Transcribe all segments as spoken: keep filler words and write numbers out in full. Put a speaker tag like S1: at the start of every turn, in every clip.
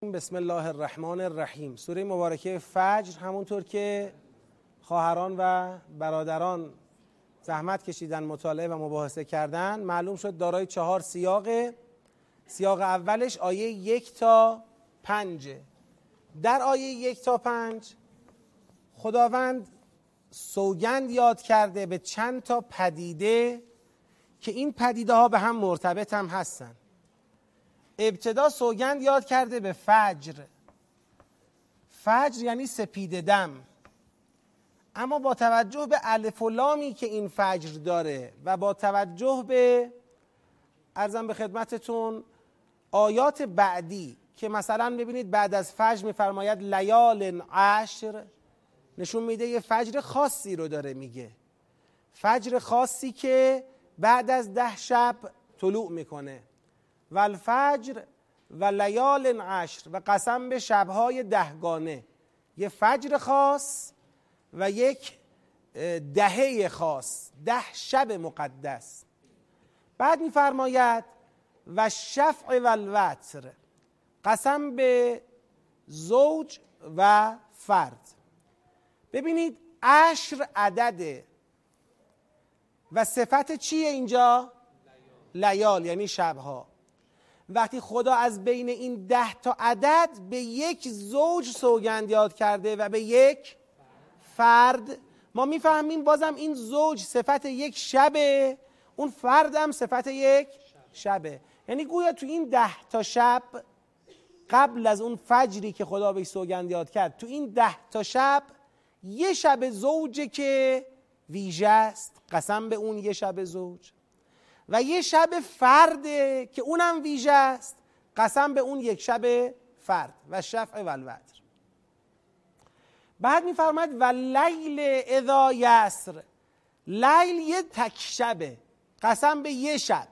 S1: بسم الله الرحمن الرحیم. سوره مبارکه فجر، همونطور که خواهران و برادران زحمت کشیدن مطالعه و مباحثه کردن، معلوم شد دارای چهار سیاقه. سیاق اولش آیه یک تا پنجه. در آیه یک تا پنج خداوند سوگند یاد کرده به چند تا پدیده که این پدیده ها به هم مرتبط هم هستن. ابتدا سوگند یاد کرده به فجر. فجر یعنی سپید دم، اما با توجه به الف و لامی که این فجر داره و با توجه به عرضم به خدمتتون آیات بعدی که مثلا ببینید بعد از فجر میفرماید لیال عشر، نشون میده یه فجر خاصی رو داره میگه، فجر خاصی که بعد از ده شب طلوع میکنه. و الفجر و لیال عشر، و قسم به شبهای دهگانه، یه فجر خاص و یک دهه خاص، ده شب مقدس. بعد میفرماید و شفع و الوتر، قسم به زوج و فرد. ببینید عشر عدده و صفت چیه اینجا؟ لیال، یعنی شبها. وقتی خدا از بین این ده تا عدد به یک زوج سوگند یاد کرده و به یک فرد، ما میفهمیم بازم این زوج صفت یک شبه، اون فرد هم صفت یک شبه. یعنی گویا تو این ده تا شب قبل از اون فجری که خدا بهش سوگند یاد کرد، تو این ده تا شب یه شب زوجه که ویژه است، قسم به اون یه شب زوج، و یه شب فرده که اونم ویژه است، قسم به اون یک شب فرد. و شفع و الوتر. بعد میفرماید و لیل اذا یسر، لیل یه تک شبه، قسم به یه شب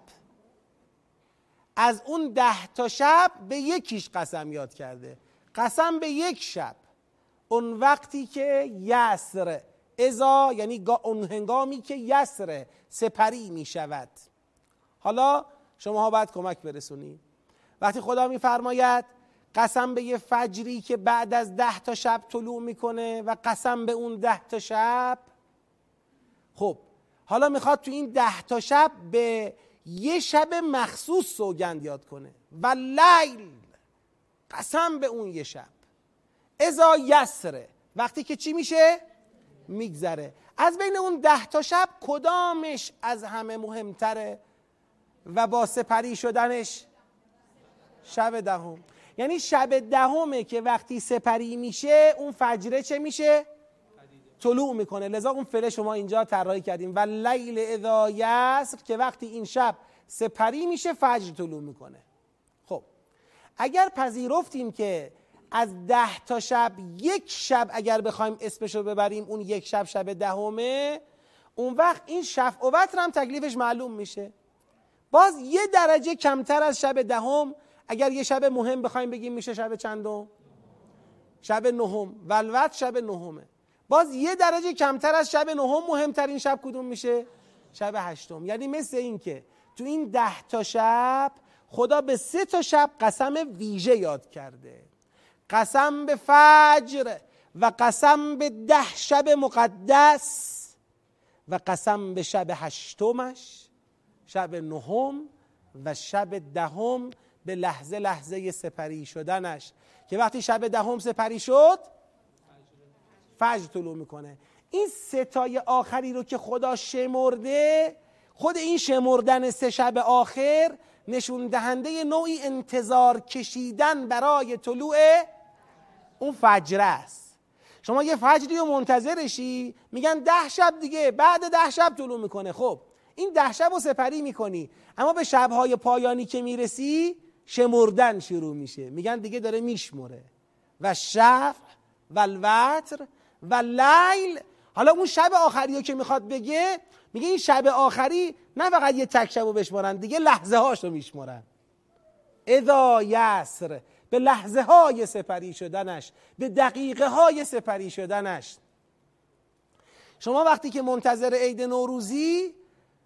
S1: از اون ده تا شب به یکیش قسم یاد کرده، قسم به یک شب. اون وقتی که یسر، اذا یعنی اون هنگامی که یسر سپری می شود. حالا شما ها باید کمک برسونید. وقتی خدا میفرماید قسم به یه فجری که بعد از ده تا شب طلوع میکنه و قسم به اون ده تا شب، خب حالا میخواد تو این ده تا شب به یه شب مخصوص سوگند یاد کنه. و لیل، قسم به اون یه شب. اذا یسره، وقتی که چی میشه؟ میگذره. از بین اون ده تا شب کدامش از همه مهمتره و با سپری شدنش؟ شب دهم. یعنی شب دهمه که وقتی سپری میشه اون فجره چه میشه؟ طلوع میکنه. لذا اون فعل شما اینجا طراحی کردیم و لیل اذا یسر، که وقتی این شب سپری میشه فجر طلوع میکنه. خب اگر پذیرفتیم که از ده تا شب یک شب اگر بخوایم اسمشو ببریم اون یک شب شب دهمه، اون وقت این شفع و وتر هم تکلیفش معلوم میشه. باز یه درجه کمتر از شب دهم، اگر یه شب مهم بخوایم بگیم میشه شب چندم؟ شب نهم. و الوتر شب نهمه. باز یه درجه کمتر از شب نهم مهمترین شب کدوم میشه؟ شب هشتم. یعنی مثل این که تو این ده تا شب خدا به سه تا شب قسم ویژه یاد کرده. قسم به فجر و قسم به ده شب مقدس و قسم به شب هشتمش، شب نهم و شب دهم به لحظه لحظه سپری شدنش، که وقتی شب دهم سپری شد فجر طلوع میکنه. این ستای آخری رو که خدا شمرده، خود این شمردن سه شب آخر نشون دهنده نوعی انتظار کشیدن برای طلوع اون فجر است. شما یه فجری رو منتظرشی، میگن ده شب دیگه، بعد ده شب طلوع میکنه. خب این ده شب رو سپری میکنی، اما به شبهای پایانی که میرسی شمردن شروع میشه، میگن دیگه داره میشمره. و شفع و الوتر و لیل. حالا اون شب آخری رو که میخواد بگه، میگه این شب آخری نه فقط یه تک شب رو بشمارن، دیگه لحظه هاش رو میشمارن. اذا یسر، به لحظه های سپری شدنش، به دقیقه های سپری شدنش. شما وقتی که منتظر عید نوروزی،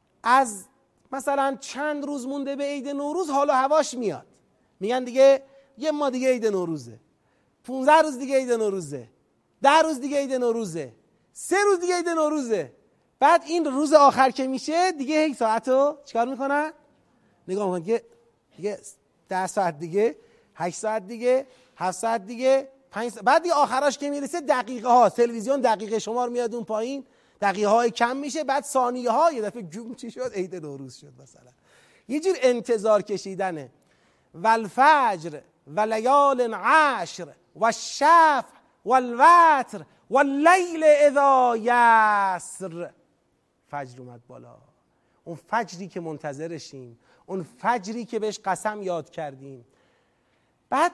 S1: از مثلا چند روز مونده به عید نوروز حال و هواش میاد، میگن دیگه یه ما دیگه عید نوروزه، پونزده روز دیگه عید نوروزه، ده روز دیگه عید نوروزه، سه روز دیگه عید نوروزه. بعد این روز آخر که میشه دیگه هی ساعتو چیکار میکنن؟ نگاه میکنن که دیگه ده ساعت دیگه، هشت ساعت دیگه، هفت ساعت دیگه، پنج ساعت. بعد دیگه آخراش که میرسه دقیقه ها، تلویزیون دقیقه شمار میاد اون پایین، دقیقه های کم میشه، بعد ثانیه ها یه دفعه گوم چی شد، عید نوروز شد مثلا. یه جور انتظار کشیدنه. والفجر و لیال عشر و الشفع والوتر واللیل اذا یسر. فجر اومد بالا، اون فجری که منتظرشیم، اون فجری که بهش قسم یاد کردیم. بعد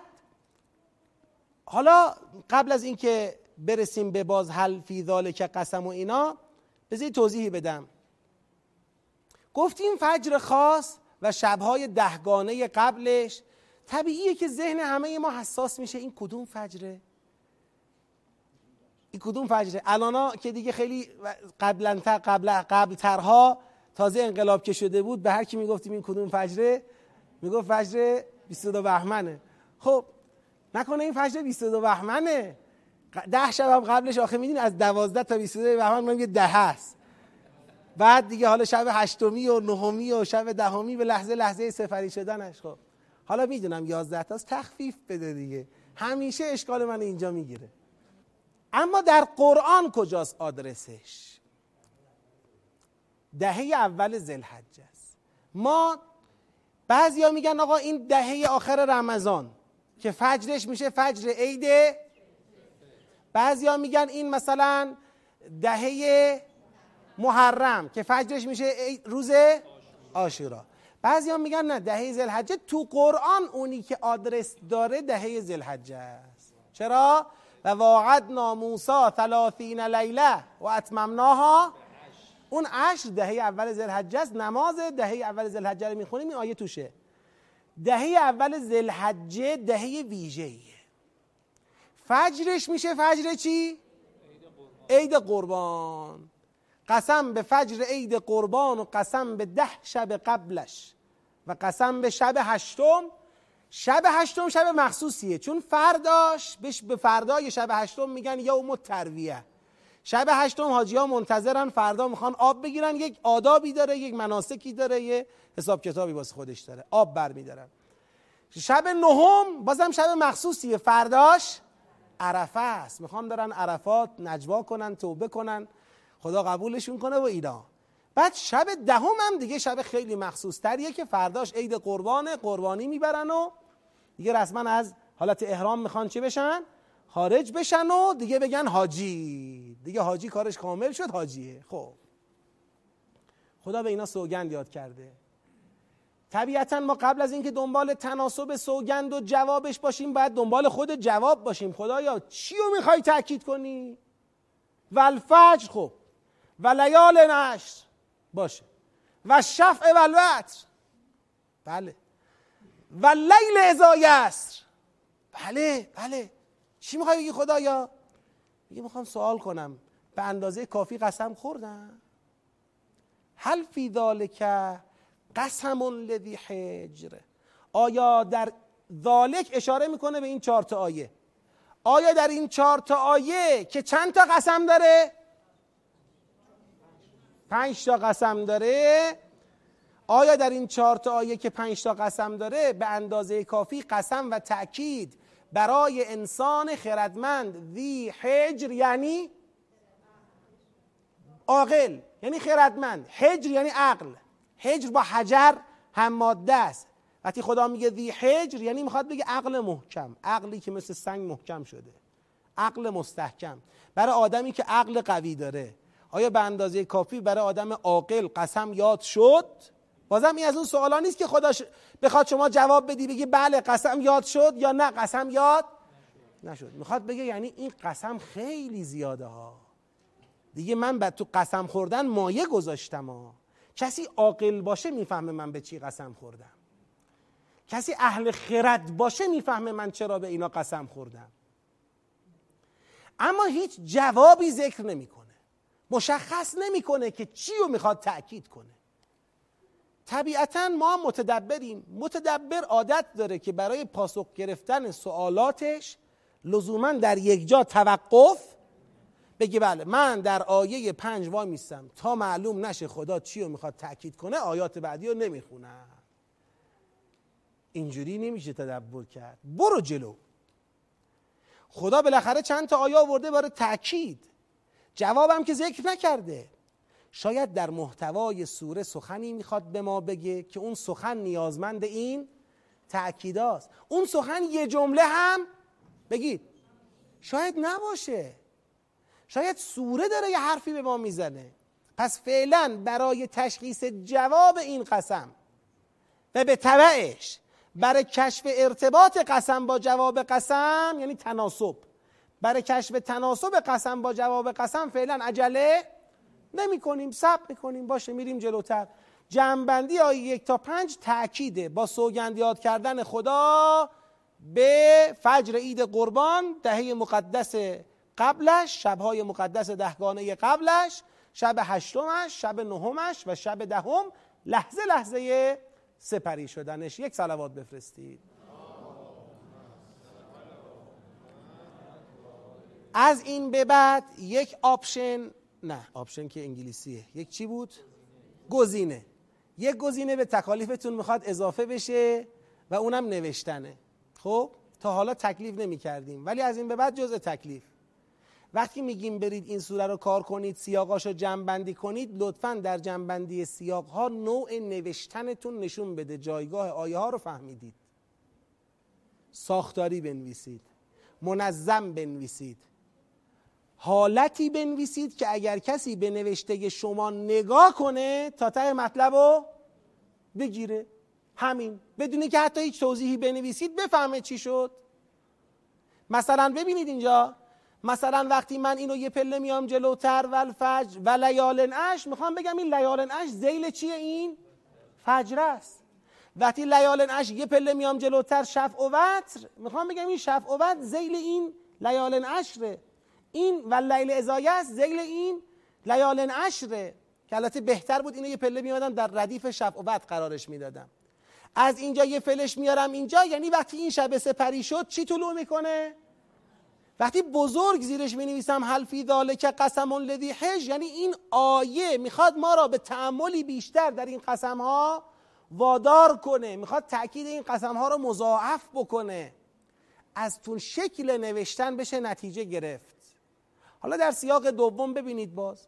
S1: حالا قبل از این که برسیم به باز هل فی ذالک قسم و اینا، بذارید توضیحی بدم. گفتیم فجر خاص و شبهای دهگانه قبلش، طبیعیه که ذهن همه ما حساس میشه این کدوم فجره؟ این کدوم فجره؟ الانا که دیگه خیلی قبلا تر قبل قبل ترها تازه انقلاب که شده بود، به هر کی میگفتیم این کدوم فجره میگفت فجر بیست و دو بهمنه. خب نکنه این فجر بیست و دو بهمنه؟ ده شب هم قبلش آخه میدین از دوازده تا بیست و دو بهمن میگه ده هست. بعد دیگه حالا شب هشتمی و نهمی و شب دهمی به لحظه لحظه سفری شدنش. خب حالا میدونم یازده تاست، تخفیف بده دیگه، همیشه اشکال من اینجا میگیره. اما در قرآن کجاست آدرسش؟ دهه اول ذوالحجه است. ما بعضیا میگن آقا این دهه آخر رمضان که فجرش میشه فجر عید، بعضیا میگن این مثلا دهه محرم که فجرش میشه روز عاشورا، بعضیا میگن نه دهه ذوالحجه. تو قرآن اونی که آدرس داره دهه ذوالحجه است. چرا؟ و واعدنا موسی ثلاثین لیله و اتممناها، اون عشر دهه اول ذوالحجه است. نماز دهه اول ذوالحجه رو میخونیم، این آیه توشه. دهه اول ذوالحجه دهه ویژه‌ایه. فجرش میشه فجر چی؟ عید قربان. قسم به فجر عید قربان و قسم به ده شب قبلش و قسم به شب هشتم. شب هشتم شب مخصوصیه، چون فرداش بهش به فردای شب هشتم میگن یوم الترویه. شب هشتم حاجی ها منتظرن، فردا میخوان آب بگیرن، یک آدابی داره، یک مناسکی داره، یه حساب کتابی واسه خودش داره، آب برمیدارن. شب نهم بازم شب مخصوصیه، فرداش عرفه است، میخوان برن عرفات نجوا کنن، توبه کنن، خدا قبولشون کنه و اینا. بعد شب دهم هم دیگه شب خیلی مخصوص تریه که فرداش عید قربانه، قربانی میبرن و دیگه رسما از حالت احرام میخوان چه بشن؟ خارج بشن و دیگه بگن حاجی. دیگه حاجی کارش کامل شد، حاجیه. خب خدا به اینا سوگند یاد کرده. طبیعتا ما قبل از اینکه دنبال تناسب سوگند و جوابش باشیم باید دنبال خود جواب باشیم. خدایا چی رو میخوای تأکید کنی؟ والفجر، خب و لیال عشر باشه، و شفع و الوتر، بله، و لیل اذا یسر، بله بله. چی میخوای بگی خدایا؟ میگه میخوام سوال کنم، به اندازه کافی قسم خوردم؟ هل فی ذالک قسم لذی حجر. آیا در ذالک اشاره میکنه به این چهار تا آیه. آیا در این چهار تا آیه که چند تا قسم داره؟ پنج تا قسم داره. آیا در این چهار تا آیه که پنج تا قسم داره به اندازه کافی قسم و تأکید برای انسان خردمند ذی حجر یعنی عاقل، یعنی خردمند، حجر یعنی عقل، حجر با حجر هم ماده است. وقتی خدا میگه ذی حجر یعنی میخواد بگه عقل محکم، عقلی که مثل سنگ محکم شده، عقل مستحکم. برای آدمی که عقل قوی داره آیا به اندازه کافی برای آدم عاقل قسم یاد شد؟ بازم این از اون سوالا نیست که خدا ش... بخواد شما جواب بدی بگی بله قسم یاد شد یا نه قسم یاد نشد. میخواد بگه یعنی این قسم خیلی زیاده ها، دیگه من بعد تو قسم خوردن مایه گذاشتم ها. کسی عاقل باشه میفهمه من به چی قسم خوردم، کسی اهل خرد باشه میفهمه من چرا به اینا قسم خوردم. اما هیچ جوابی ذکر نمیکنه، مشخص نمیکنه که چی رو میخواد تأکید کنه. طبیعتاً ما هم متدبریم. متدبر عادت داره که برای پاسخ گرفتن سوالاتش لزوماً در یک جا توقف بگی بله من در آیه پنج وای میستم تا معلوم نشه خدا چی رو میخواد تأکید کنه آیات بعدی رو نمیخونم. اینجوری نمیشه تدبر کرد. برو جلو. خدا بالاخره چند تا آیه آورده برای تأکید، جوابم که ذکر نکرده. شاید در محتوای سوره سخنی میخواد به ما بگه که اون سخن نیازمند این تأکیداست. اون سخن یه جمله هم بگید شاید نباشه، شاید سوره داره یه حرفی به ما میزنه. پس فعلا برای تشخیص جواب این قسم و به تبعش برای کشف ارتباط قسم با جواب قسم، یعنی تناسب، برای کشف تناسب قسم با جواب قسم فعلا عجله نمی کنیم، صبر میکنیم. باشه میریم جلوتر. جمع‌بندی آیه یک تا پنج تأکیده با سوگند یاد کردن خدا به فجر عید قربان، دهه مقدس قبلش، شبهای مقدس دهگانه قبلش، شب هشتمش، شب نهمش و شب دهم، لحظه لحظه سپری شدنش. یک صلوات بفرستید. از این به بعد یک آپشن، نه آپشن که انگلیسیه، یک چی بود؟ گزینه. یک گزینه به تکالیفتون میخواد اضافه بشه و اونم نوشتنه. خب تا حالا تکلیف نمی کردیم ولی از این به بعد جزء تکلیف. وقتی میگیم برید این سوره رو کار کنید، سیاقاشو جمع بندی کنید، لطفاً در جمع بندی سیاقها نوع نوشتنتون نشون بده جایگاه آیه ها رو فهمیدید. ساختاری بنویسید، منظم بنویسید، حالتی بنویسید که اگر کسی به نوشته شما نگاه کنه تا ته مطلب رو بگیره. همین، بدونی که حتی هیچ توضیحی بنویسید بفهمه چی شد. مثلا ببینید اینجا، مثلا وقتی من اینو یه پله میام جلوتر، والفجر و لیال عشر، میخوام بگم این لیال عشر ذیل چیه؟ این فجر است. وقتی لیال عشر یه پله میام جلوتر، شفع و وتر، میخوام بگم این شفع و وتر ذیل این لیال عشره. این و لیل اذا یسر ذیل این لیال عشره، که البته بهتر بود اینو یه پله میادم در ردیف شفع و وتر قرارش میدادم. از اینجا یه فلش میارم اینجا، یعنی وقتی این شب سپری شد چی طلوع میکنه؟ وقتی بزرگ زیرش می نویسم هل فی ذالک قسم لذی حجر، یعنی این آیه میخواد ما را به تأملی بیشتر در این قسم ها وادار کنه، میخواد تأکید این قسم ها رو مضاعف بکنه. از تون شکل نوشتن بشه نتیجه گرفت. حالا در سیاق دوم ببینید باز،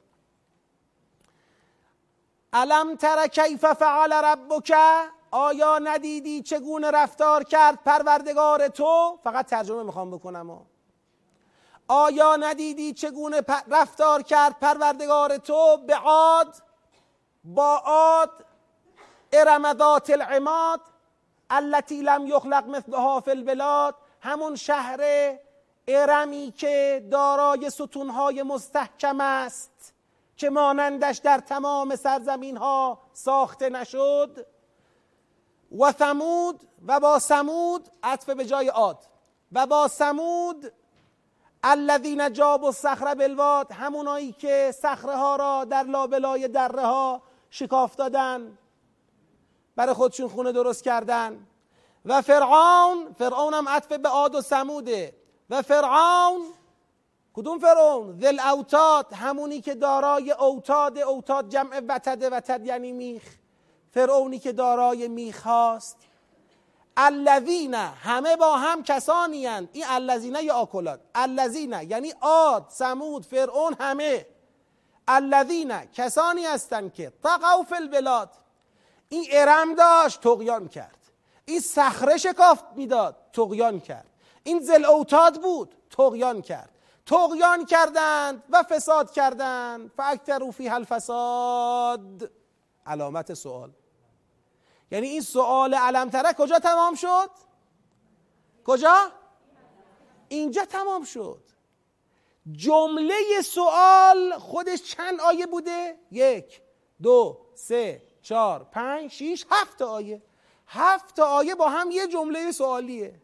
S1: الم تر کیف فعل ربک، آیا ندیدی چگونه رفتار کرد پروردگار تو؟ فقط ترجمه میخوام بکنم ها. آیا ندیدی چگونه رفتار کرد پروردگار تو به عاد، با عاد، ارم ذات العماد التي لم یخلق مثلها فی البلاد، همون شهر ارمی که دارای ستونهای مستحکم است که مانندش در تمام سرزمین ها ساخته نشد. و ثمود، و با ثمود، عطف به جای عاد، و با ثمود الذین جابوا الصخر بالواد، همونایی که صخره ها را در لابلای دره ها شکاف دادن، برای خودشون خونه درست کردن. و فرعون، فرعون هم عطف به عاد و ثموده. و فرعون، کدوم فرعون؟ ذل اوتاد، همونی که دارای اوتاد، اوتاد جمع وتد، وتد یعنی میخ، فرعونی که دارای میخ هاست. الذین، همه با هم کسانی اند. این الذین یا آکلات، الذین یعنی عاد، ثمود، فرعون، همه. الذین کسانی هستند که طغوا فی البلاد، این ارم داشت طغیان کرد، این صخره شکافت میداد طغیان کرد، این ذل اوتاد بود طغیان کرد، طغیان کردند و فساد کردند. فاکثروا فیها الفساد، علامت سوال. یعنی این سوال علم تره کجا تمام شد؟ کجا؟ اینجا تمام شد. جمله سوال خودش چند آیه بوده؟ یک، دو، سه، چهار، پنج، شیش، هفت آیه. هفت آیه با هم یه جمله سوالیه.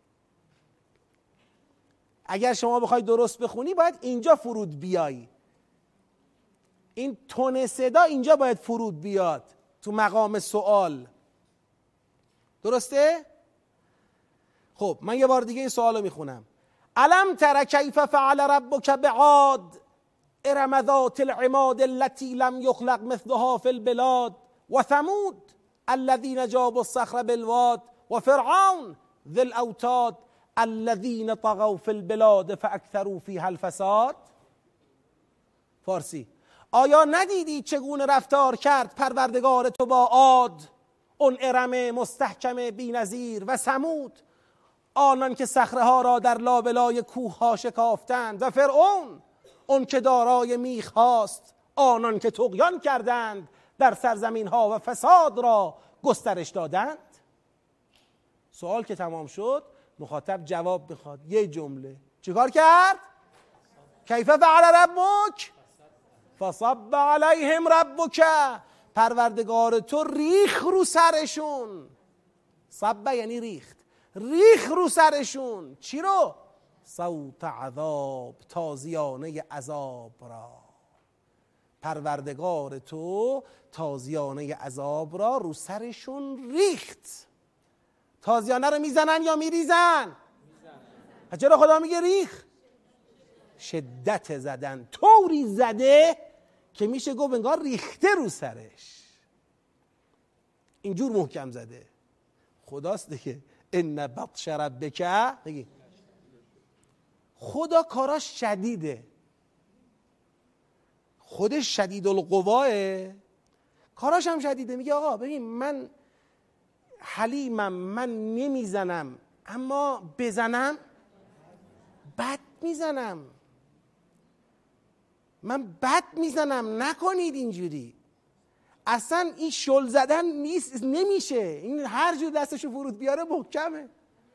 S1: اگر شما بخوای درست بخونی باید اینجا فرود بیایی، این تون صدا اینجا باید فرود بیاد تو مقام سوال. درسته؟ خب من یه بار دیگه این سوال رو میخونم. الم تر کیف فعل ربک بعاد ارم ذات العماد التي لم يخلق مثلها في البلاد و ثمود الذين جابوا الصخر بالواد و فرعون ذی الاوتاد الذين طغوا في البلاد فاكثروا فيها الفساد. فارسی: آیا ندیدی چگونه رفتار کرد پروردگار تو با عاد، اون ارم مستحکم بی‌نظیر، و ثمود، آنان که صخره ها را در لابلای کوه ها شکافتند، و فرعون، اون که دارای میخ هاست، آنان که طغیان کردند در سرزمین ها و فساد را گسترش دادند. سوال که تمام شد، مخاطب جواب میخواد. یه جمله. چیکار کرد؟ کیف فعل ربک فصب علیهم ربک، پروردگار تو ریخ رو سرشون. صب یعنی ریخت، ریخ رو سرشون. چی رو؟ صوت عذاب، تازیانه عذاب را. پروردگار تو تازیانه عذاب را رو سرشون ریخت. تازیانه رو میزنن یا میریزن؟ میزنن. چرا خدا میگه ریخ؟ شدت زدن، طوری زده که میشه گفت انگار ریخته رو سرش. اینجور محکم زده. خداست دیگه. ان بطش ربک، بگی خدا کاراش شدیده، خودش شدید القواه، کاراش هم شدیده. میگه آقا ببین من حلیمم، من نمیزنم، اما بزنم بد میزنم، من بد میزنم، نکنید اینجوری. اصلا این شل زدن نیست، نمیشه. این هر جور دستشو فرود بیاره محکمه،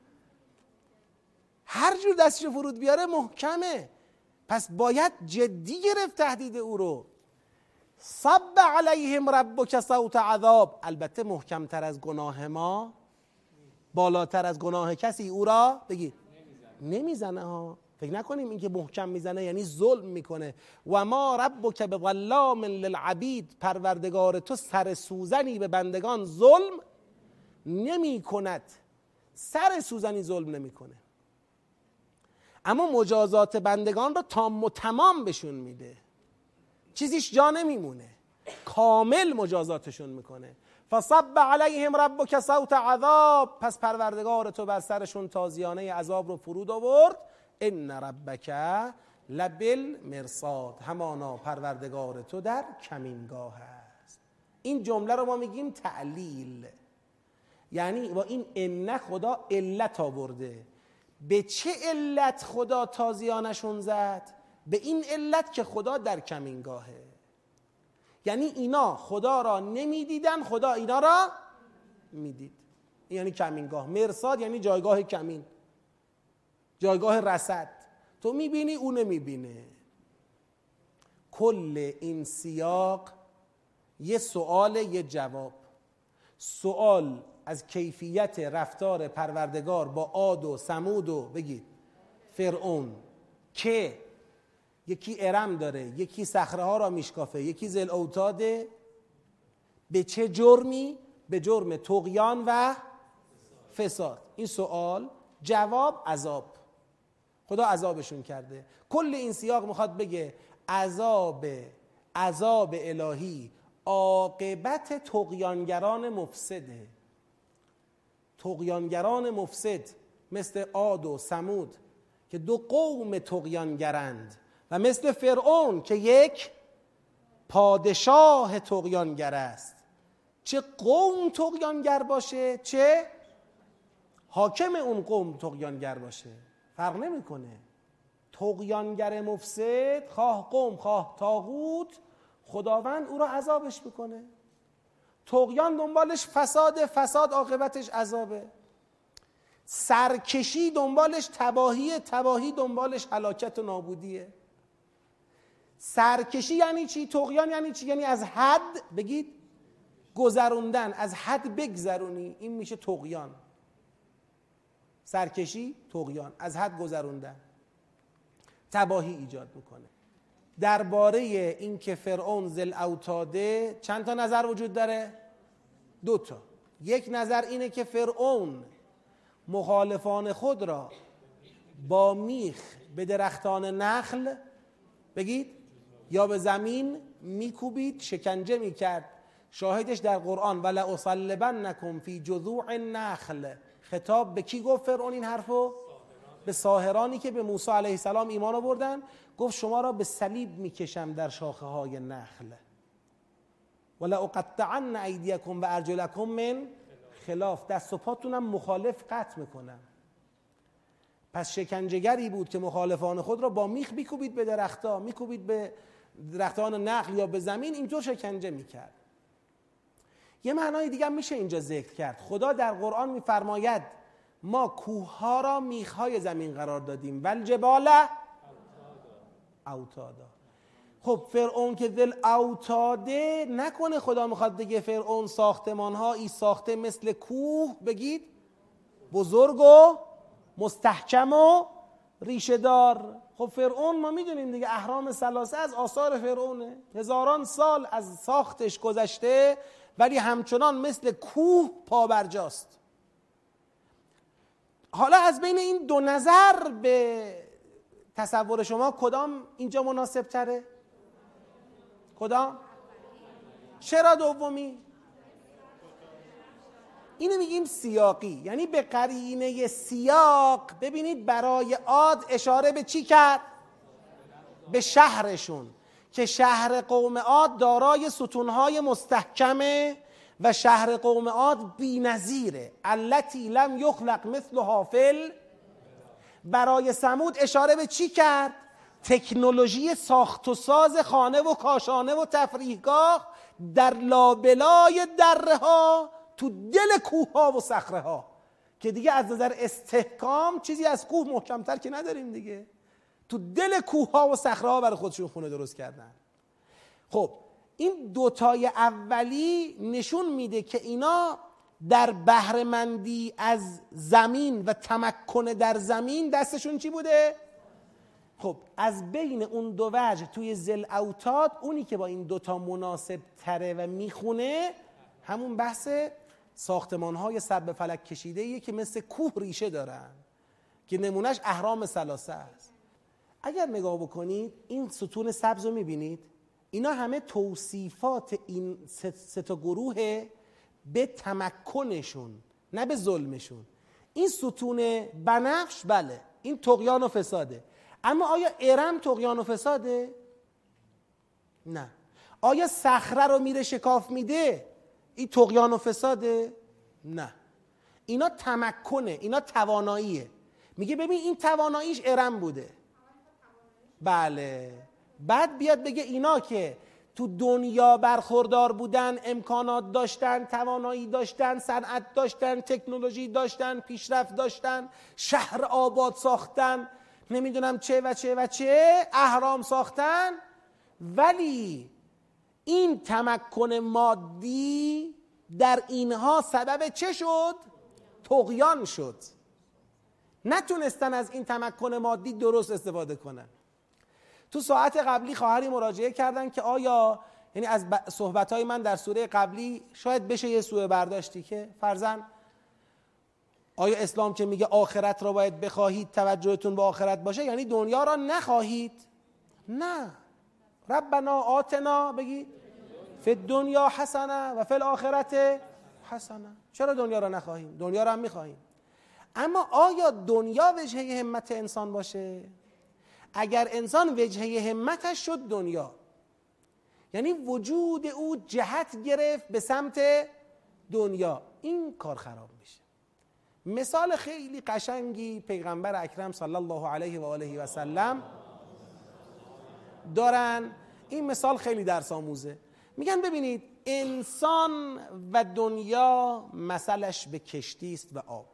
S1: هر جور دستشو فرود بیاره محکمه. پس باید جدی گرفت تهدید او رو. صب علیهم ربک صوت عذاب، البته محکمتر از گناه ما، بالاتر از گناه کسی او را بگید نمیزنه ها. فکر نکنیم این که محکم میزنه یعنی ظلم میکنه. و ما ربک بظلام للعبید، پروردگار تو سر سوزنی به بندگان ظلم نمی کند. سر سوزنی ظلم نمی کنه، اما مجازات بندگان رو تام و تمام بهشون میده، چیزیش جا نمیمونه، کامل مجازاتشون میکنه. فصب علیهم ربک صوت عذاب، پس پروردگار تو بر سرشون تازیانه عذاب رو فرود آورد. ان ربک لبالمرصاد، همانا پروردگار تو در کمینگاه است. این جمله رو ما میگیم تعلیل، یعنی با این ان خدا علت آورده. به چه علت خدا تازیانشون زد؟ به این علت که خدا در کمینگاهه. یعنی اینا خدا را نمیدیدن، خدا اینا را میدید. یعنی کمینگاه. مرصاد یعنی جایگاه کمین، جایگاه رصد. تو میبینی، او نمیبینه. کل این سیاق یه سوال، یه جواب. سوال از کیفیت رفتار پروردگار با عاد و ثمود و بگید فرعون، که یکی ارم داره، یکی صخره ها را میشکافه، یکی ذی الاوتاده. به چه جرمی؟ به جرم طغیان و فساد. این سوال. جواب عذاب. خدا عذابشون کرده. کل این سیاق میخواد بگه عذاب عذاب الهی عاقبت طغیانگران مفسده. طغیانگران مفسد مثل عاد و ثمود که دو قوم طغیانگرند، و مثل فرعون که یک پادشاه طغیانگر است. چه قوم طغیانگر باشه، چه حاکم اون قوم طغیانگر باشه، فرق نمیکنه. طغیانگر مفسد، خواه قوم خواه طاغوت، خداوند او را عذابش میکنه. طغیان دنبالش فساد، فساد عاقبتش عذابه. سرکشی دنبالش تباهی، تباهی دنبالش هلاکت و نابودیه. سرکشی یعنی چی؟ طغیان یعنی چی؟ یعنی از حد بگید گذروندن، از حد بگذرونی، این میشه طغیان. سرکشی طغیان، از حد گذروندن، تباهی ایجاد میکنه. درباره این که فرعون ذی الاوتاده چند تا نظر وجود داره؟ دو تا. یک نظر اینه که فرعون مخالفان خود را با میخ به درختان نخل بگید یا به زمین میکوبید، شکنجه میکرد. شاهدش در قرآن ولأصلبنکم فی جذوع النخل. خطاب به کی گفت فرعون این حرفو؟ به ساحرانی که به موسی علیه السلام ایمان آوردن. گفت شما را به صلیب میکشم در شاخه های نخل. ولأقطعن ایدیکم و ارجلکم من خلاف، دست و پاتونم مخالف قطع میکنم. پس شکنجهگری بود که مخالفان خود را با میخ میکوبید به درختها، میکوبید به درختان نخل یا به زمین، اینطور شکنجه میکرد. یه معنای دیگه میشه اینجا ذکر کرد. خدا در قرآن میفرماید ما کوهها را میخهای زمین قرار دادیم والجبال اوتادا. خب فرعون که ذل اوتاده، نکنه خدا میخواد بگه فرعون ساختمانهایی ساخته مثل کوه بگید بزرگ و مستحکم و ریشه دار. خب فرعون ما میدونیم دیگه، اهرام ثلاثه از آثار فرعونه، هزاران سال از ساختش گذشته ولی همچنان مثل کوه پابرجاست. حالا از بین این دو نظر به تصور شما کدام اینجا مناسب تره؟ کدام؟ چرا دومی؟ اینو میگیم سیاقی، یعنی به قرینه سیاق. ببینید برای عاد اشاره به چی کرد؟ به شهرشون، که شهر قوم عاد دارای ستونهای مستحکمه و شهر قوم عاد بی‌نظیره. التی لم یخلق مثلها فی. برای ثمود اشاره به چی کرد؟ تکنولوژی ساخت و ساز خانه و کاشانه و تفریحگاه در لابلای دره ها، تو دل کوه ها و صخره ها، که دیگه از نظر استحکام چیزی از کوه محکمتر که نداریم دیگه. تو دل کوه ها و صخره ها برای خودشون خونه درست کردن. خب این دوتای اولی نشون میده که اینا در بهره‌مندی از زمین و تمکن در زمین دستشون چی بوده؟ خب از بین اون دو وجه توی ذل اوتاد، اونی که با این دوتا مناسب تره و میخونه همون بحث ساختمان‌های سر به فلک کشیده‌ایه که مثل کوه ریشه دارن، که نمونهش اهرام ثلاثه است. اگر نگاه بکنید این ستون سبز رو میبینید، اینا همه توصیفات این سه تا گروه به تمکنشون، نه به ظلمشون. این ستون بنفش بله این طغیان و فساده، اما آیا ارم طغیان و فساده؟ نه. آیا صخره رو میره شکاف میده این طغیان و فساده؟ نه. اینا تمکنه، اینا تواناییه. میگه ببین این تواناییش ارم بوده. بله. بعد بیاد بگه اینا که تو دنیا برخوردار بودن، امکانات داشتن، توانایی داشتن، صنعت داشتن، تکنولوژی داشتن، پیشرفت داشتن، شهر آباد ساختن، نمیدونم چه و چه و چه، اهرام ساختن، ولی این تمکن مادی در اینها سبب چه شد؟ طغیان شد. نتونستن از این تمکن مادی درست استفاده کنن. تو ساعت قبلی خواهری مراجعه کردن که آیا، یعنی از صحبتهای من در سوره قبلی شاید بشه یه سوء برداشتی که فرضاً آیا اسلام که میگه آخرت را باید بخواهید توجهتون به آخرت باشه یعنی دنیا را نخواهید؟ نه. ربنا آتنا بگید فی الدنیا حسنه و فی الاخرت حسنه. چرا دنیا را نخواهیم؟ دنیا را هم میخواهیم. اما آیا دنیا وجهه همت انسان باشه؟ اگر انسان وجهه همتش شد دنیا، یعنی وجود او جهت گرفت به سمت دنیا، این کار خراب میشه. مثال خیلی قشنگی پیغمبر اکرم صلی الله علیه و آله و سلم دارن. این مثال خیلی درس آموزه. میگن ببینید انسان و دنیا مثلش به کشتی است و آب.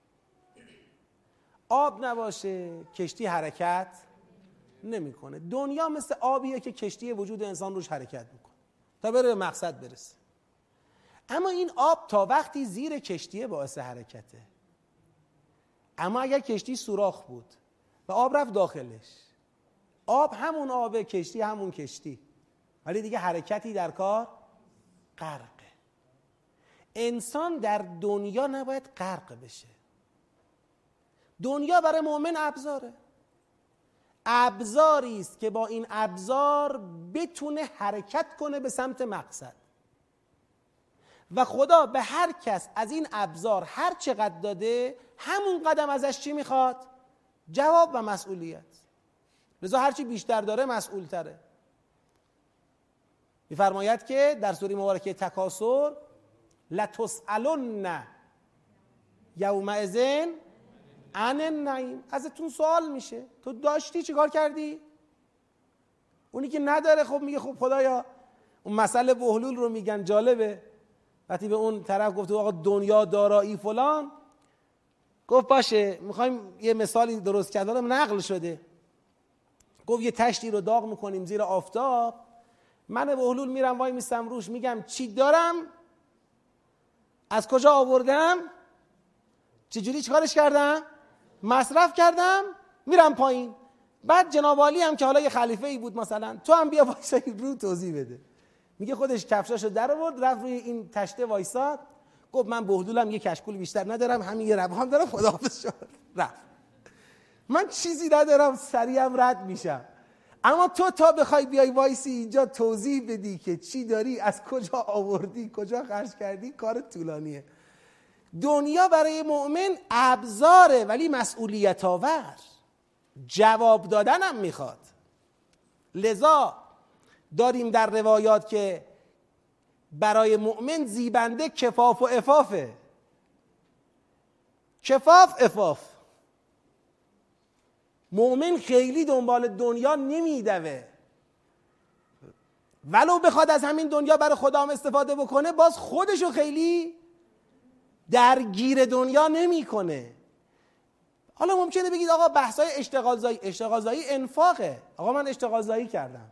S1: آب نباشه کشتی حرکت نمیکنه. دنیا مثل آبیه که کشتی وجود انسان روش حرکت میکنه تا بره به مقصد برسه. اما این آب تا وقتی زیر کشتیه باعث حرکته. اما اگر کشتی سوراخ بود و آب رفت داخلش، آب همون آبه، کشتی همون کشتی، ولی دیگه حرکتی در کار غرقه. انسان در دنیا نباید غرق بشه. دنیا برای مؤمن ابزاره، ابزاری است که با این ابزار بتونه حرکت کنه به سمت مقصد و خدا به هر کس از این ابزار هر چقدر داده همون قدم ازش چی میخواد؟ جواب و مسئولیت. لذا هرچی بیشتر داره مسئول تره. میفرماید که در سوره مبارکه تکاثر لتسألن یومئذ عن النعیم، ازتون سوال میشه تو داشتی چیکار کردی؟ اونی که نداره خب میگه خب خدایا اون مسئله بهلول رو میگن جالبه، وقتی به اون طرف گفت آقا دنیا دارایی فلان، گفت باشه میخوایم یه مثالی درست کردم نقل شده، گفت یه تشتی رو داغ میکنیم زیر آفتاب، من بهلول میرم وای میستم روش میگم چی دارم، از کجا آوردم، چجوری چیکارش کردم، مصرف کردم، میرم پایین. بعد جناب عالی هم که حالا یه خلیفه ای بود مثلا، تو هم بیا وایسا رو توضیح بده. میگه خودش کفشاشو در آورد رفت روی این تشته وایساد، گفت من بهدولم یه کشکول بیشتر ندارم، همین یه ربهم دارم، خداحافظ شد رفت. من چیزی ندارم، سریعم رد میشم. اما تو تا بخوای بیای وایسی اینجا توضیح بدی که چی داری، از کجا آوردی، کجا خرج کردی، کار طولانیه. دنیا برای مؤمن ابزاره ولی مسئولیت آور، جواب دادنم میخواد. لذا داریم در روایات که برای مؤمن زیبنده کفاف و عفافه. کفاف عفاف. مؤمن خیلی دنبال دنیا نمیدوه، ولو بخواد از همین دنیا برای خدا هم استفاده بکنه باز خودشو خیلی درگیر دنیا نمیکنه. حالا ممکنه بگید آقا بحثای اشتغال زایی، اشتغال زایی انفاقه. آقا من اشتغال زایی کردم،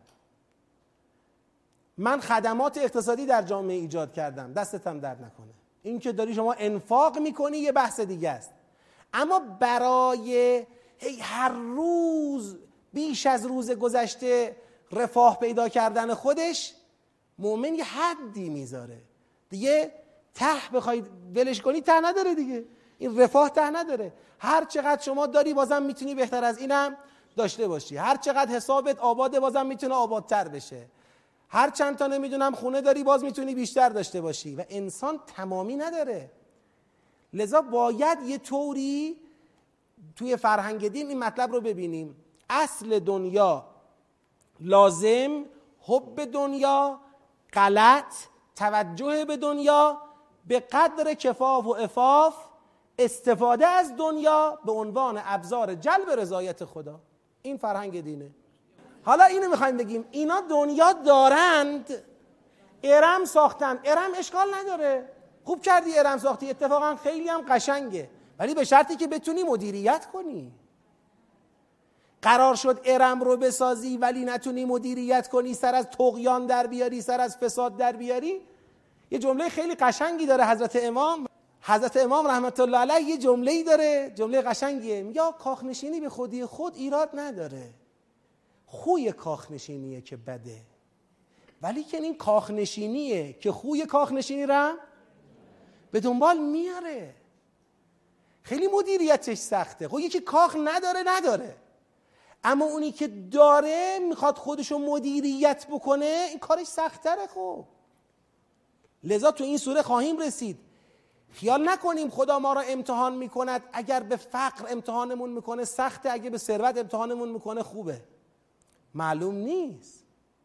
S1: من خدمات اقتصادی در جامعه ایجاد کردم، دستت هم درد نکنه. این که داری شما انفاق میکنی یه بحث دیگه است، اما برای هر روز بیش از روز گذشته رفاه پیدا کردن خودش مؤمن یه حدی میذاره دیگه. ته بخواید ولش کنی ته نداره دیگه، این رفاه ته نداره. هر چقدر شما داری بازم میتونی بهتر از اینم داشته باشی، هر چقدر حسابت آباده بازم میتونه آبادتر بشه، هر چند تا نمیدونم خونه داری باز میتونی بیشتر داشته باشی و انسان تمامی نداره. لذا باید یه طوری توی فرهنگ دین این مطلب رو ببینیم. اصل دنیا لازم، حب دنیا غلط، توجه به دنیا به قدر کفاف و عفاف، استفاده از دنیا به عنوان ابزار جلب رضایت خدا. این فرهنگ دینه. حالا اینو میخوایم بگیم اینا دنیا دارند، ارم ساختن، ارم اشکال نداره، خوب کردی ارم ساختی، اتفاقا خیلی هم قشنگه، ولی به شرطی که بتونی مدیریت کنی. قرار شد ارم رو بسازی ولی نتونی مدیریت کنی، سر از طغیان در بیاری، سر از فساد در بیاری. یه جمله خیلی قشنگی داره حضرت امام حضرت امام رحمت الله علیه، یه جمله‌ای داره، جمله قشنگیه، میگه کاخنشینی به خودی خود ایراد نداره، خوی کاخنشینیه که بده، ولی که این کاخنشینیه که خوی کاخنشینی را به دنبال میاره. خیلی مدیریتش سخته. خب یکی کاخ نداره نداره، اما اونی که داره میخواد خودشو مدیریت بکنه، این کارش سخت‌تره. خب لذا تو این سوره خواهیم رسید. خیال نکنیم خدا ما را امتحان میکند، اگر به فقر امتحانمون میکنه سخته، اگر به ثروت امتحانمون میکنه خوبه. معلوم نیست.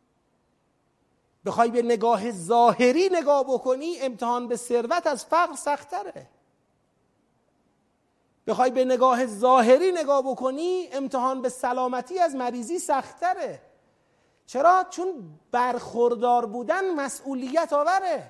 S1: بخوای به نگاه ظاهری نگاه بکنی امتحان به ثروت از فقر سخت‌تره. بخوای به نگاه ظاهری نگاه بکنی امتحان به سلامتی از مریضی سخت‌تره. چرا؟ چون برخوردار بودن مسئولیت آوره،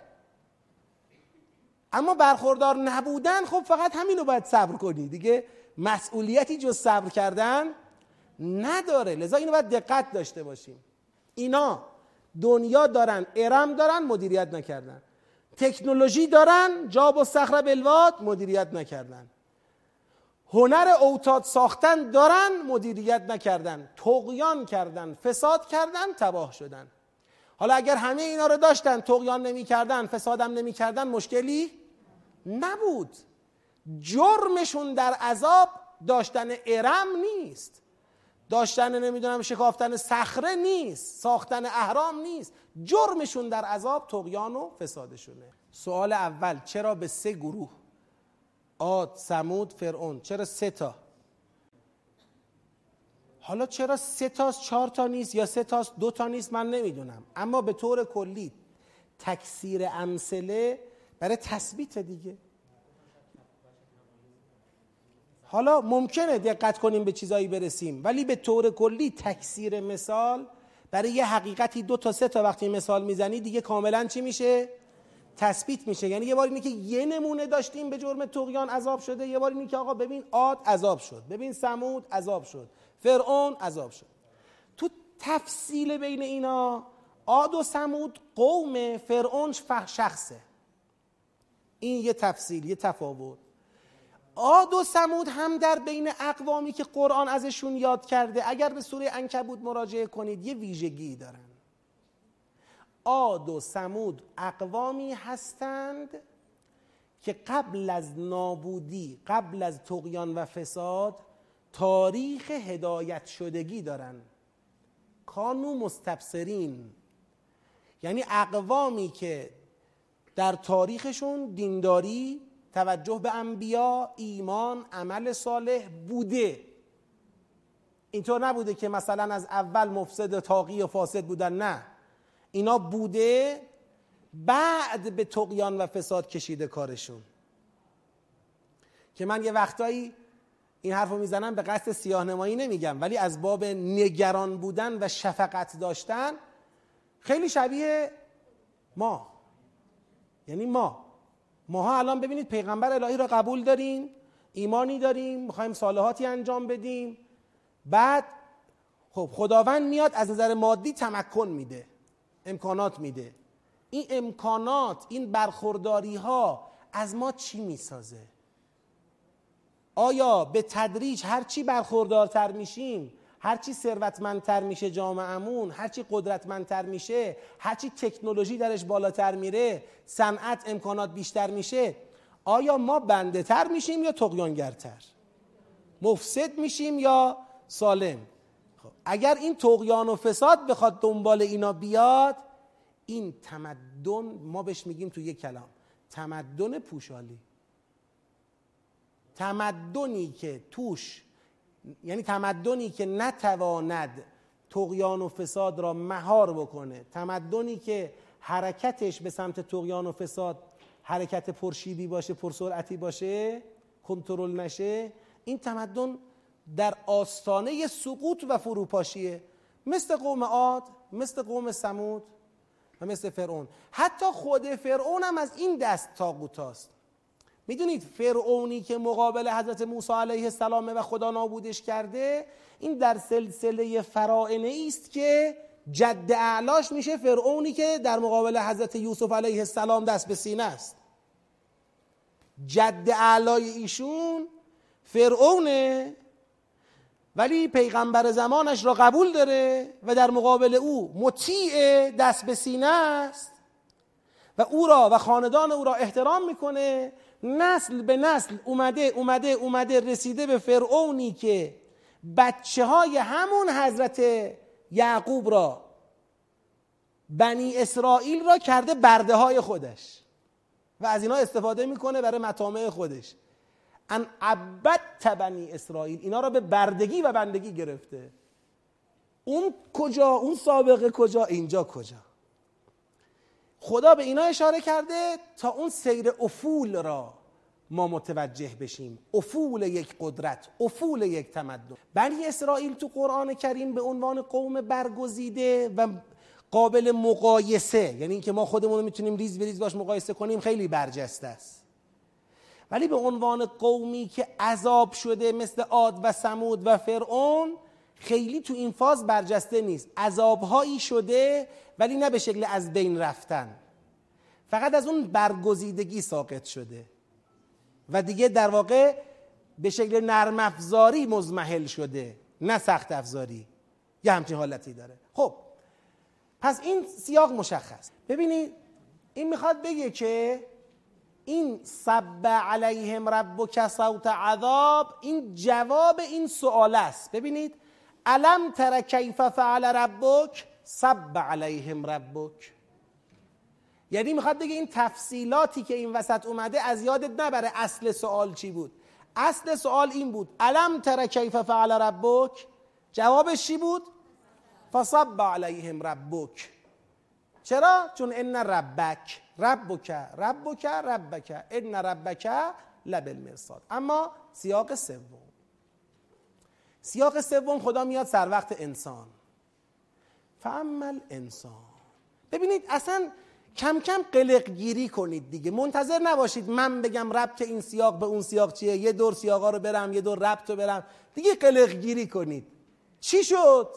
S1: اما برخوردار نبودن خب فقط همینو باید صبر کنی دیگه، مسئولیتی جز صبر کردن نداره. لذا اینو باید دقت داشته باشیم. اینا دنیا دارن، ارم دارن، مدیریت نکردن. تکنولوژی دارن، جاب و صخره بلواد، مدیریت نکردن. هنر اوتاد ساختن دارن، مدیریت نکردن. طغیان کردن، فساد کردن، تباه شدن. حالا اگر همه اینا رو داشتن، طغیان نمی کردن، فسادم نمی کردن، مشکلی نبود. جرمشون در عذاب داشتن ارم نیست، داشتن نمیدونم شکافتن صخره نیست، ساختن اهرام نیست. جرمشون در عذاب طغیان و فسادشونه. سوال اول، چرا به سه گروه، عاد، ثمود، فرعون، چرا سه تا؟ حالا چرا سه تاست چهار تا نیست، یا سه تاست دو تا نیست، من نمیدونم، اما به طور کلی تکثیر امثله برای تثبیت دیگه. حالا ممکنه دقت کنیم به چیزایی برسیم، ولی به طور کلی تکثیر مثال برای یه حقیقتی دو تا سه تا وقتی مثال میزنی دیگه کاملا چی میشه؟ تثبیت میشه. یعنی یه بار اینه که یه نمونه داشتیم به جرم طغیان عذاب شده، یه بار اینه که آقا ببین عاد عذاب شد، ببین ثمود عذاب شد، فرعون عذاب شد. تو تفصیل بین اینا، عاد و ثمود قوم، فرعون شخصه. این یه تفصیل، یه تفاوت. عاد و ثمود هم در بین اقوامی که قرآن ازشون یاد کرده، اگر به سوره عنکبوت مراجعه کنید، یه ویژگی دارن. عاد و ثمود اقوامی هستند که قبل از نابودی، قبل از طغیان و فساد، تاریخ هدایت شدگی دارن. کانو مستبصرین، یعنی اقوامی که در تاریخشون دینداری، توجه به انبیا، ایمان، عمل صالح بوده. اینطور نبوده که مثلا از اول مفسد طاغی و فاسد بودن، نه، اینا بوده، بعد به طغیان و فساد کشیده کارشون. که من یه وقتایی این حرف رو میزنم به قصد سیاه نمایی نمیگم، ولی از باب نگران بودن و شفقت داشتن، خیلی شبیه ما. یعنی ما ماها الان ببینید پیغمبر الهی را قبول داریم، ایمانی داریم، میخوایم صالحاتی انجام بدیم، بعد خب خداوند میاد از نظر مادی تمکن میده، امکانات میده. این امکانات، این برخورداری ها از ما چی میسازه؟ آیا به تدریج هرچی برخوردارتر میشیم، هرچی ثروتمندتر میشه جامعهمون، هرچی قدرتمندتر میشه، هرچی تکنولوژی درش بالاتر میره، صنعت، امکانات بیشتر میشه، آیا ما بنده تر میشیم یا طغیانگرتر؟ مفسد میشیم یا سالم؟ خب اگر این طغیان و فساد بخواد دنبال اینا بیاد، این تمدن، ما بهش میگیم تو یک کلام تمدن پوشالی. تمدنی که توش، یعنی تمدنی که نتواند طغیان و فساد را مهار بکنه، تمدنی که حرکتش به سمت طغیان و فساد حرکت پرشیبی باشه، پرسرعتی باشه، کنترل نشه، این تمدن در آستانه سقوط و فروپاشیه. مثل قوم عاد، مثل قوم ثمود و مثل فرعون. حتی خود فرعون هم از این دست طاغوتاست. میدونید فرعونی که مقابل حضرت موسی علیه السلام و خدا نابودش کرده، این در سلسله فرائنه است که جد اعلاش میشه فرعونی که در مقابل حضرت یوسف علیه السلام دست به سینه است. جد اعلای ایشون فرعونه، ولی پیغمبر زمانش را قبول داره و در مقابل او مطیع، دست به سینه است و او را و خاندان او را احترام میکنه. نسل به نسل اومده اومده اومده رسیده به فرعونی که بچه های همون حضرت یعقوب را، بنی اسرائیل را کرده برده های خودش و از اینا استفاده میکنه برای مطامع خودش. ان عبدت بنی اسرائیل، اینا را به بردگی و بندگی گرفته. اون کجا؟ اون سابقه کجا؟ اینجا کجا؟ خدا به اینا اشاره کرده تا اون سیر افول را ما متوجه بشیم، افول یک قدرت، افول یک تمدن. بنی اسرائیل تو قرآن کریم به عنوان قوم برگزیده و قابل مقایسه، یعنی اینکه ما خودمون رو میتونیم ریز به ریز باش مقایسه کنیم، خیلی برجسته است. ولی به عنوان قومی که عذاب شده مثل عاد و ثمود و فرعون، خیلی تو این فاز برجسته نیست. عذابهایی شده ولی نه به شکل از بین رفتن، فقط از اون برگزیدگی ساقط شده و دیگه در واقع به شکل نرم افزاری مزمحل شده، نه سخت افزاری. یه همچین حالتی داره. خب پس این سیاق مشخص. ببینید این میخواد بگه که این صب علیهم ربک صوت عذاب این جواب این سؤال است. ببینید الم تر کیف فعل ربک صب علیهم ربک، یعنی میخواد بگه این تفصیلاتی که این وسط اومده از یادت نبره اصل سوال چی بود. اصل سوال این بود الم تر کیف فعل ربک، جوابش چی بود؟ فصب علیهم ربک. چرا؟ چون ان ربک ربک ربک ربک ان ربک لبالمرصاد. اما سیاق سوم، سیاق سوم خدا میاد سر وقت انسان. فاما الانسان، ببینید اصلا کم کم قلق گیری کنید دیگه، منتظر نباشید من بگم ربط این سیاق به اون سیاق چیه، یه دور سیاقا رو برم یه دور ربط رو برم دیگه، قلق گیری کنید. چی شد؟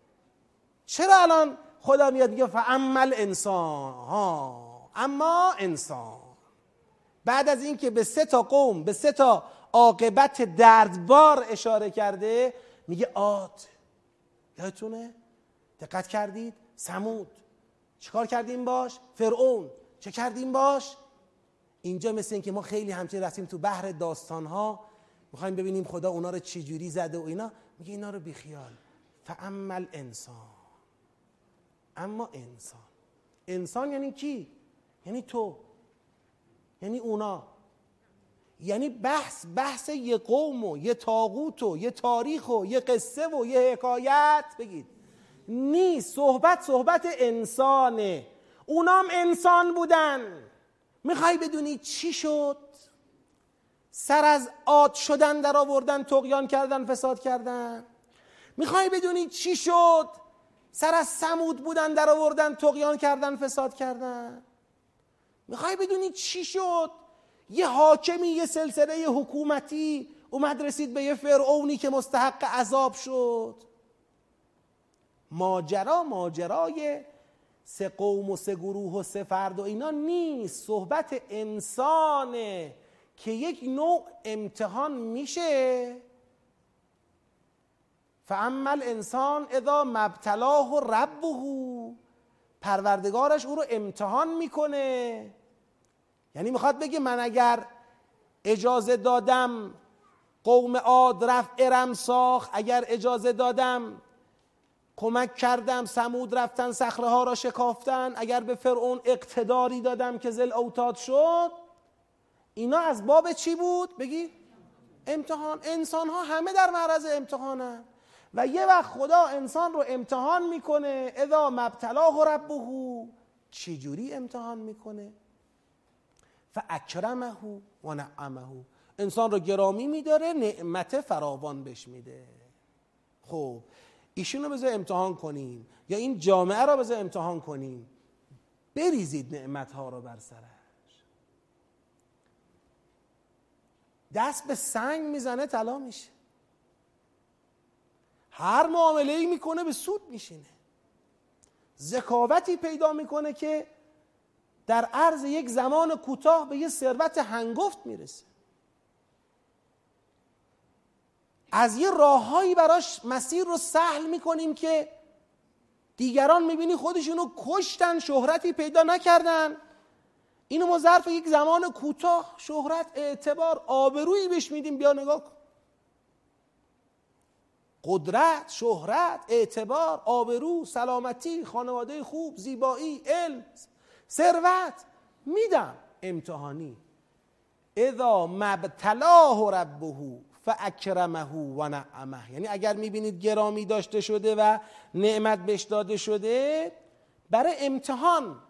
S1: چرا الان خدا میاد میگه فاما الانسان؟ ها اما انسان بعد از این که به سه تا قوم به سه تا عاقبت دردبار اشاره کرده میگه عاد، یادتونه؟ دقت کردید؟ ثمود چیکار کردیم باش؟ فرعون چه کردیم باش؟ اینجا مثل این که ما خیلی همچنین رفتیم تو بحر داستانها میخوایم ببینیم خدا اونا رو چی جوری زده و اینا، میگه اینا رو بیخیال. فاما الانسان، اما انسان. انسان یعنی کی؟ یعنی تو، یعنی اونا، یعنی بحث بحث یه قوم و یه طاغوت و یه تاریخ و یه قصه و یه حکایت بگید نیست. صحبت صحبت انسانه، اونام انسان بودن. میخوای بدونی چی شد؟ سر از عاد شدن در آوردن، طغیان کردن، فساد کردن. میخوای بدونی چی شد؟ سر از ثمود بودن در آوردن، طغیان کردن، فساد کردن. میخوای بدونی چی شد؟ یه حاکمی یه سلسله حکومتی اومد رسید به یه فرعونی که مستحق عذاب شد. ماجرا ماجرای سه قوم و سه گروه و سه فرد و اینا نیست، صحبت انسانه که یک نوع امتحان میشه. فاما الانسان اذا ما ابتلاه ربه، پروردگارش او رو امتحان میکنه. یعنی میخواد بگه من اگر اجازه دادم قوم عاد رفت ارم ساخت، اگر اجازه دادم کمک کردم ثمود رفتن صخره ها را شکافتن، اگر به فرعون اقتداری دادم که ذل اوتاد شد، اینا از باب چی بود؟ بگی امتحان. انسان ها همه در معرض امتحانن و یه وقت خدا انسان رو امتحان میکنه. اذا ما ابتلاه ربه، چی جوری امتحان میکنه؟ فاکرمه و نعمه، انسان رو گرامی میداره، نعمت فراوان بهش میده. خب ایشون رو بذار امتحان کنیم یا این جامعه رو بذار امتحان کنیم، بریزید نعمتها رو بر سرش. دست به سنگ میزنه طلا میشه، هر معامله‌ای میکنه به سود میشینه، ذکاوتی پیدا میکنه که در عرض یک زمان کوتاه به یه ثروت هنگفت میرسه. از یه راههایی براش مسیر رو سهل میکنیم که دیگران میبینی خودشونو کشتن، شهرتی پیدا نکردن، اینو ما ظرف یک زمان کوتاه شهرت، اعتبار، آبرویی بهش میدیم. بیا نگاه کن، قدرت، شهرت، اعتبار، آبرو، سلامتی، خانواده خوب، زیبایی، علم، ثروت میدم. امتحانی. اذا ما ابتلاه ربه فاکرمه و نعمه، یعنی اگر میبینید گرامی داشته شده و نعمت بهش داده شده برای امتحان.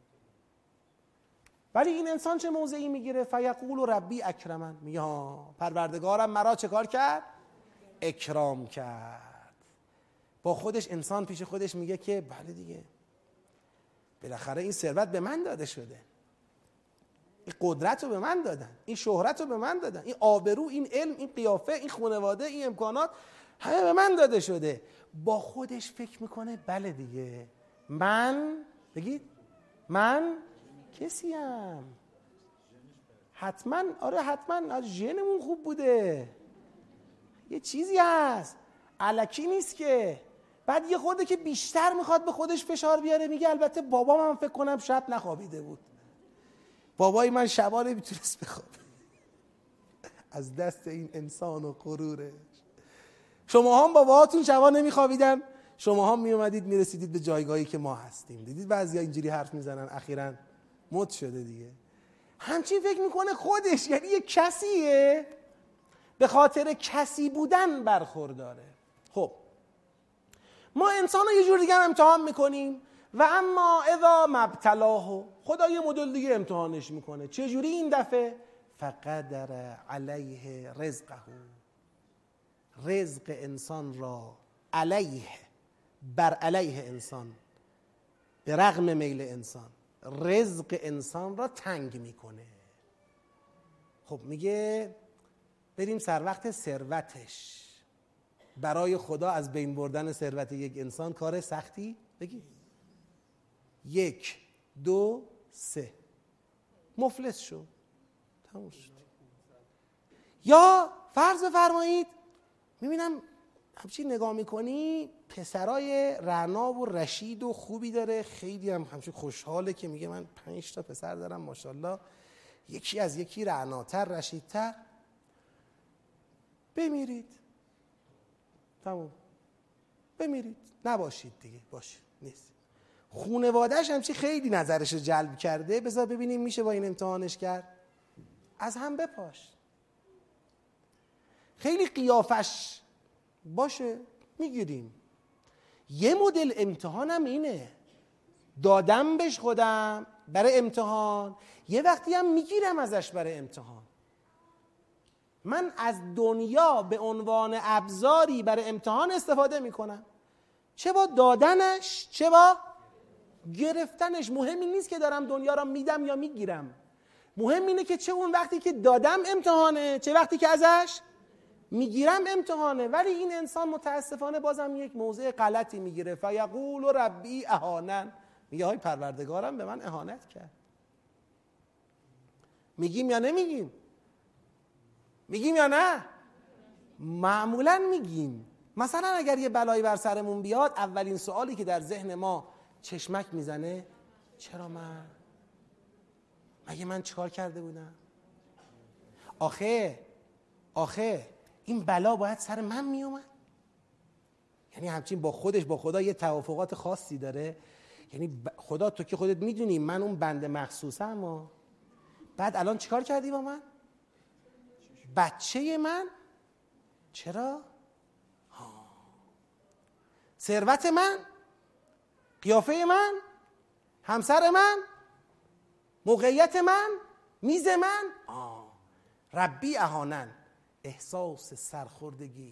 S1: ولی این انسان چه موضعی میگیره؟ فیقول ربی اکرمن، میگه ها پروردگارم مرا چه کار کرد؟ اکرام کرد. با خودش انسان پیش خودش میگه که بله دیگه، بالاخره این ثروت به من داده شده، این قدرت رو به من دادن، این شهرت رو به من دادن، این آبرو، این علم، این قیافه، این خانواده، این امکانات همه به من داده شده. با خودش فکر میکنه بله دیگه، من بگید من کسیم، حتما آره حتما از ژنمون خوب بوده، یه چیزی هست، الکی نیست که. بعد یه خورده که بیشتر میخواد به خودش فشار بیاره میگه البته بابام هم فکر کنم شب نخوابیده بود، بابای من شبا نمیتونست بخوابه. از دست این انسان و غرورش. شما هم باباهاتون شبا نمیخوابیدن، شما هم میومدید میرسیدید به جایگاهی که ما هستیم. دیدید بعضیا اینجوری حرف میزنن، اخیراً مد شده دیگه. همچین فکر میکنه خودش، یعنی یه کسیه به خاطر کسی بودن برخورداره. خب ما انسان ها یه جور دیگه امتحان میکنیم و اما اذا مبتلاه، خدا یه مدل دیگه امتحانش میکنه. چه جوری این دفعه؟ فقدر علیه رزقه، رزق انسان را علیه، بر علیه انسان، به رغم میل انسان رزق انسان را تنگ میکنه. خب میگه بریم سر وقت ثروتش. برای خدا از بین بردن ثروت یک انسان کار سختی؟ بگی یک دو سه مفلس شو، تموم شد. یا فرض بفرمایید میبینم همچین نگاه میکنی پسرای رعنا و رشید و خوبی داره، خیلی هم همچین خوشحاله که میگه من پنج تا پسر دارم ماشاءالله، یکی از یکی رعناتر رشیدتر. بمیرید تمام، بمیرید، نباشید دیگه، باشید نیست. خونواده‌اش همچین خیلی نظرش رو جلب کرده، بذار ببینیم میشه با این امتحانش کرد. از هم بپاش، خیلی قیافش باشه میگیریم. یه مدل امتحانم اینه، دادم بهش خودم برای امتحان، یه وقتی هم میگیرم ازش برای امتحان. من از دنیا به عنوان ابزاری برای امتحان استفاده میکنم، چه با دادنش چه با گرفتنش. مهم این نیست که دارم دنیا را میدم یا میگیرم، مهم اینه که چه اون وقتی که دادم امتحانه، چه وقتی که ازش میگیرم امتحانه. ولی این انسان متاسفانه بازم یک موضع غلطی میگیره. فیقول ربی اهانن، میگه های پروردگارم به من اهانت کرد. میگیم یا نمیگیم؟ میگیم یا نه؟ معمولا میگیم. مثلا اگر یه بلایی بر سرمون بیاد، اولین سوالی که در ذهن ما چشمک میزنه چرا من؟ مگه من چیکار کرده بودم؟ آخه آخه این بلا باید سر من میومد؟ یعنی همچین با خودش با خدا یه توافقات خاصی داره. یعنی خدا تو که خودت میدونی من اون بند مخصوصم، و بعد الان چیکار کردی با من؟ بچه من؟ چرا؟ ثروت من؟ قیافه من؟ همسر من؟ موقعیت من؟ میز من؟ آه. ربی اهانن، احساس سرخوردگی،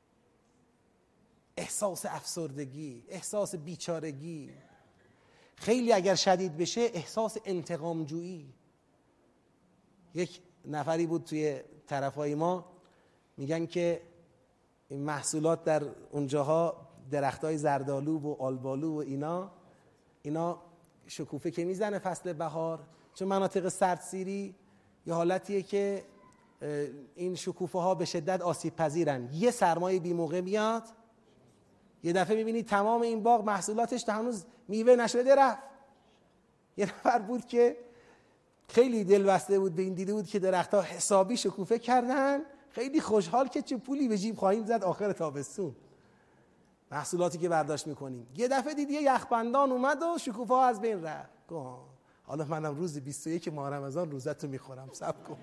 S1: احساس افسردگی، احساس بیچارگی، خیلی اگر شدید بشه احساس انتقام جویی. یک نفری بود توی طرفای ما، میگن که این محصولات در اونجاها درختای زردالو و آلبالو و اینا اینا شکوفه که میزنه فصل بهار، چون مناطق سردسیری یه حالتیه که این شکوفه ها به شدت آسیب پذیرن. یه سرمایه بی موقع میاد، یه دفعه میبینی تمام این باغ محصولاتش تا هنوز میوه نشده رفت. یه نفر بود که خیلی دل بسته بود به این، دیده بود که درختها حسابی شکوفه کردن، خیلی خوشحال که چه پولی به جیب خواهیم زد آخر تابستون محصولاتی که برداشت میکنیم. یه دفعه دید یه یخبندان اومد و شکوفه ها از بین رفت. حالا منم روز بیست و یک ماه رمضان روزتو میخورم، صبر کن.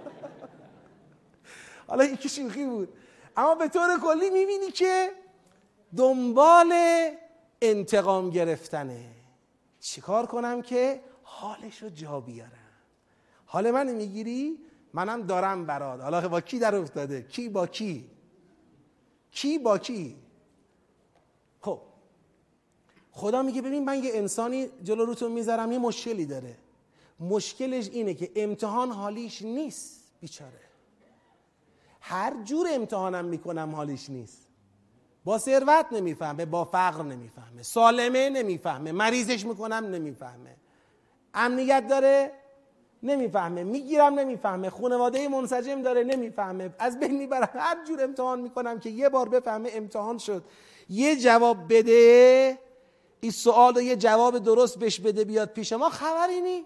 S1: حالا این که شوخی بود، اما به طور کلی میبینی که دنبال انتقام گرفتنه. چیکار کنم که حالش رو جا بیارم؟ حال من میگیری؟ منم دارم برات. حالا با کی در افتاده؟ کی با کی؟ کی با کی؟ خب خدا میگه ببین من یه انسانی جلو روتون میذارم یه مشکلی داره. مشکلش اینه که امتحان حالیش نیست، بیچاره. هر جور امتحانم میکنم حالیش نیست. با ثروت نمیفهمه، با فقر نمیفهمه، سالمه نمیفهمه، مریضش میکنم نمیفهمه، امنیت داره نمیفهمه، میگیرم نمیفهمه، خانواده منسجم داره نمیفهمه، از بین میبرم. هر جور امتحان میکنم که یه بار بفهمه امتحان شد. یه جواب بده، این سوال رو یه جواب درست بهش بده بیاد پیش ما، خبری نی.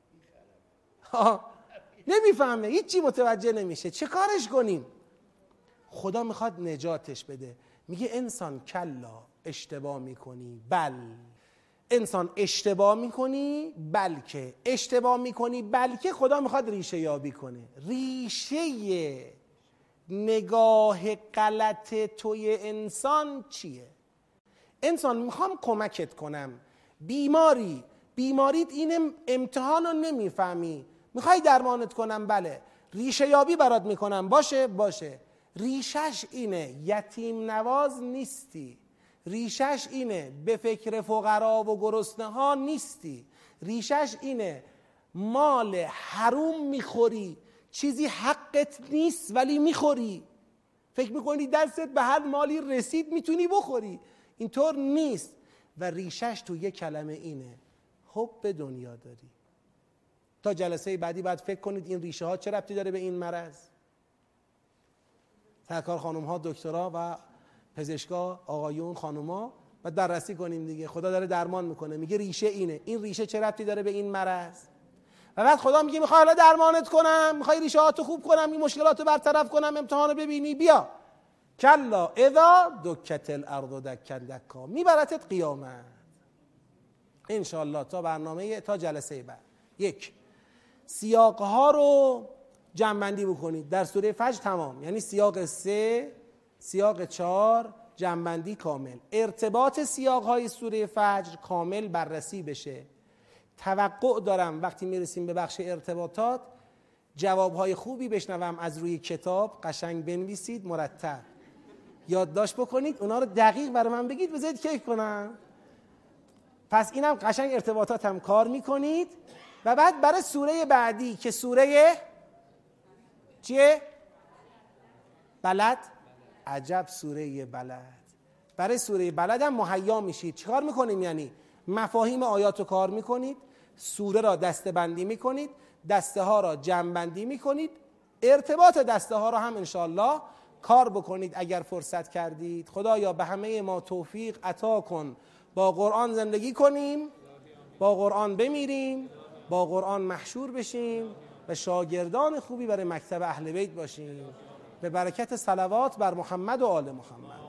S1: نمیفهمه، هیچی متوجه نمیشه، چه کارش کنیم؟ خدا میخواد نجاتش بده. میگه انسان کلا، اشتباه میکنی، بل انسان اشتباه میکنی، بلکه اشتباه میکنی، بلکه خدا میخواد ریشه یابی کنه. ریشه نگاه غلط توی انسان چیه؟ انسان میخوام کمکت کنم، بیماری بیماریت اینه، امتحان رو نمیفهمی، میخوای درمانت کنم، بله. ریشه یابی برات میکنم، باشه باشه. ریشش اینه یتیم نواز نیستی، ریشش اینه به فکر فقرا و گرسنه ها نیستی، ریشش اینه مال حروم میخوری، چیزی حقت نیست ولی میخوری، فکر میکنی دستت به هر مالی رسید میتونی بخوری، اینطور نیست. و ریشش تو یک کلمه اینه، حب دنیا داری. تا جلسه بعدی باید فکر کنید این ریشه ها چه ربطی داره به این مرض. سرکار خانم ها، دکترها و پزشکا، آقایون، خانوما، و بررسی کنیم دیگه. خدا داره درمان میکنه، میگه ریشه اینه، این ریشه چه ربطی داره به این مرض. و بعد خدا میگه میخوای حالا درمانت کنم، میخوای ریشه هاتو خوب کنم، این مشکلاتو برطرف کنم، امتحانو ببینی، بیا. کلا اذا دکت الارض دکا دکا، میبرتت قیامت. انشالله تا برنامه تا جلسه بعد. یک، سیاقها رو جمع‌بندی بکنید در سوره فجر تمام، یعنی سیاق سه، سیاق چهار، جمع‌بندی کامل. ارتباط سیاقهای سوره فجر کامل بررسی بشه. توقع دارم وقتی میرسیم به بخش ارتباطات جوابهای خوبی بشنوم از روی کتاب، قشنگ بنویسید، مرتب یادداشت بکنید، اونا رو دقیق برای من بگید، بذارید کیک کنم. پس اینم قشنگ ارتباطات هم کار میکنید. و بعد برای سوره بعدی که سوره چیه؟ بلد. عجب سوره بلد. برای سوره بلد هم مهیا میشید. چیکار میکنیم؟ یعنی مفاهیم آیات رو کار میکنید، سوره را دسته بندی میکنید، دسته ها را جمع بندی میکنید، ارتباط دسته ها را هم انشالله کار بکنید اگر فرصت کردید. خدایا به همه ما توفیق عطا کن، با قرآن زندگی کنیم، با قرآن بمیریم، با قرآن محشور بشیم و شاگردان خوبی برای مکتب اهل بیت باشیم. به برکت صلوات بر محمد و آل محمد.